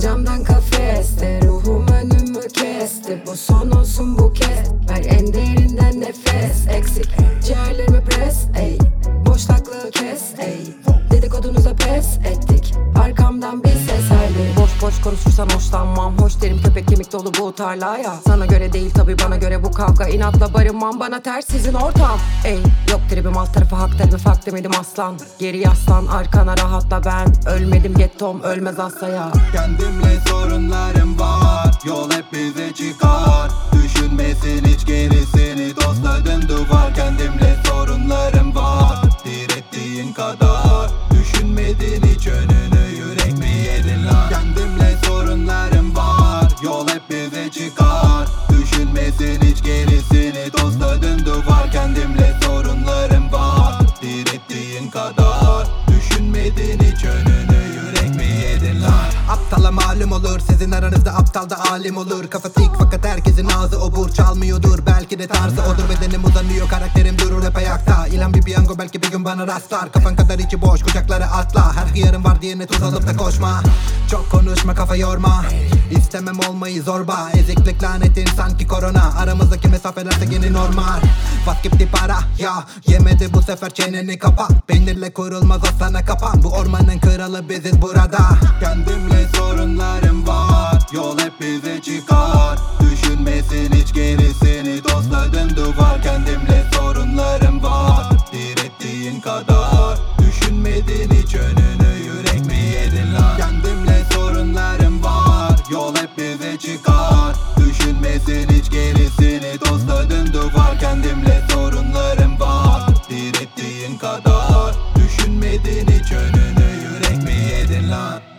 Camdan kafeste ruhum önümü kesti. Bu son olsun bu kez. Ver en derinden nefes. Eksik ciğerlerimi pres ey. Boşlukları kes ey. Dedikodunuza pes ettik. Arkamdan bir ses haydi. Boş boş konuşursan hoşlanmam. Hoş derim köpek kemik dolu bu tarlaya. Sana göre değil tabi bana göre bu kavga. İnatla barınmam bana ters sizin ortam. Ey yok tribim alt tarafı hak tarafı fak demedim aslan. Geri yaslan arkana rahatla ben. Ölmedim gettom ölmez asaya. Kendimle sorunlarım var. Yol hep bize çıkar. Düşünmesin hiç gerisini. Dostladın duvar. Kendimle sorunlarım var. Direttiğin kadar. Düşünmedin hiç önünü. Yürek mi yedin lan? Kendimle sorunlarım var. Yol hep bize çıkar. Düşünmesin hiç gerisini. Dostladın duvar. Kendimle sorunlarım var. Direttiğin kadar. Düşünmedin hiç önünü. Yürek mi yedin lan? Aptala malum olur, sizin aranızda aptal da alim olur. Kafası dik fakat herkesin ağzı obur. Çalmıyordur belki de tarzı odur. Bedenim uzanıyor, karakterim durur hep ayakta. İlan bir piyango belki bir gün bana rastlar. Kafan kadar içi boş, kucaklara atla. Her hıyarın var diye tuz alıp da koşma. Çok konuşma, kafa yorma. İstemem olmayı zorba. Eziklik lanetin sanki korona. Aramızdaki mesafelerde yeni normal. Bak gitti para ya. Yemedi bu sefer çeneni kapa. Peynirle kurulmaz o sana kapan. Bu ormanın kralı biziz burada. Kendimle sorunlarım var. Yol hep bize çıkar. Düşünmesin hiç gerisini. Dostladın duvar. Kendimle sorunlarım var. Direttiğin kadar. Düşünmedin hiç önünü. Yürek mi yedin lan? Kendimle sorunlarım var. Yol hep bize çıkar. Düşünmesin hiç gerisini. Dostladın duvar. Kendimle sorunlarım var. Direttiğin kadar. Düşünmedin hiç önünü. Yürek mi yedin lan?